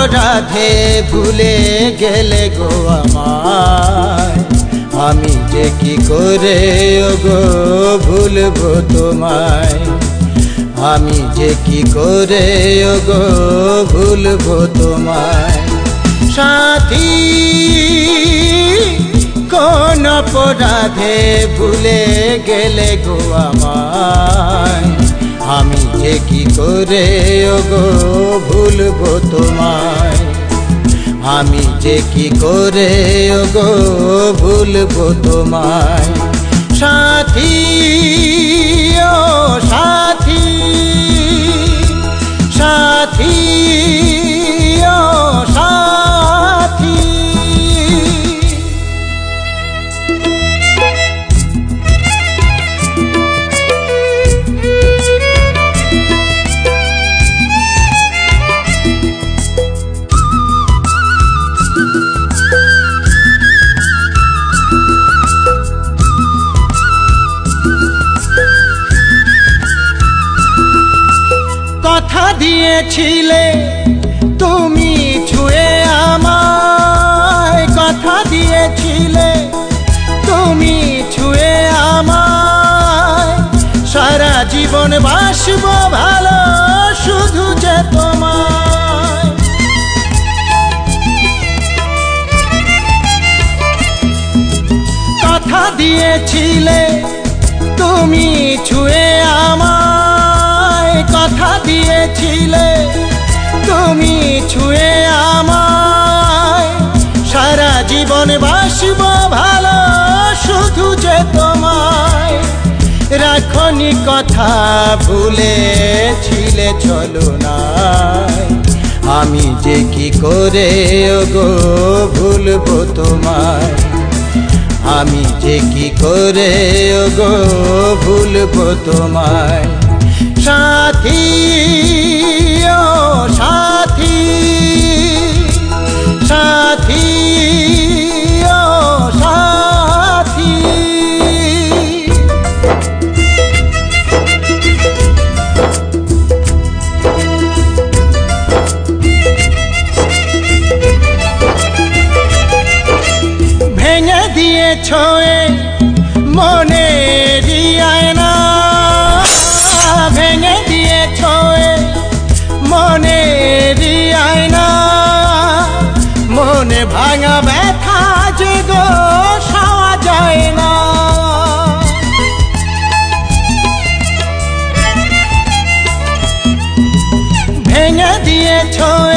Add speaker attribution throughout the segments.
Speaker 1: অপরাধে ভুলে গেলে গো আমায়, আমি যে কি করে গো ভুলবো তোমায়, আমি যে কি করে গো ভুলবো তোমায়। সাথী কোন অপরাধে ভুলে গেলে গো আমায়, আমি যে কি করে গো ভুলবো তোমায়, আমি যে কি করে গো ভুলবো তোমায়। সাথী ও সাথী, সাথী ও সাথী। কথা দিয়েছিলে তুমি ছুঁয়ে আমায়, কথা দিয়েছিলে তুমি ছুঁয়ে আমায়, সারা জীবন বাসবো ভালো শুধু যে তোমায়। কথা দিয়েছিলে তুমি ছুঁয়ে আমায়, কথা দিয়েছিলে তুমি ছুঁয়ে আমায়, সারা জীবন বাসবো ভালো শুধু যে তোমায়। রাখনি কথা ভুলেছিলে চলো নাই, আমি যে কি করে গো ভুলবো তোমায়, আমি যে কি করে গো ভুলবো তোমায়। সাথী ও সাথী, সাথী ও সাথী। ভেঙে দিয়েছ মনেরই আয়না, ভেঙে দিয়েছ মনেরই আয়না, মনে ভাঙা ব্যথা যে গো সওয়া যায় না। ভেঙে দিয়েছ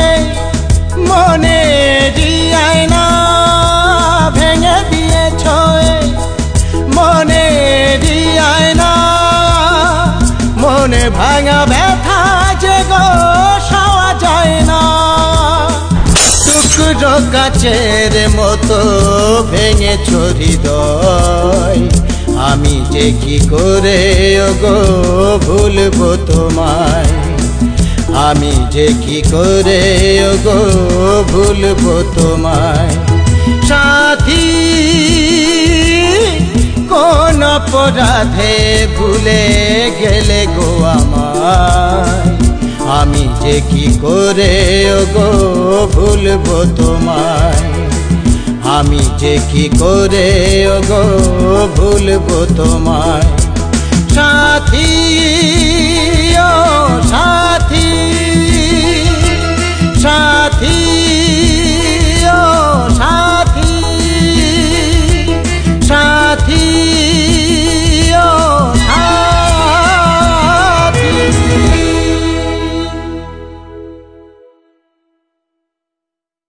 Speaker 1: মনেরই আয়না, ভেঙে দিয়েছ মনেরই আয়না, মনে ভাঙা ব্যথা যে গো সওয়া যায় না। টুকরো কাচের মতো ভেঙেছ হৃদয়, আমি যে কি করে গো ভুলবো তোমায়, আমি যে কি করে গো ভুলবো তোমায়। সাথী কোন অপরাধে ভুলে গেলে গো আমায়, আমি যে কি করে গো ভুলবো তোমায়, আমি যে কি করে গো ভুলবো তোমায়। সাথী ও সাথী।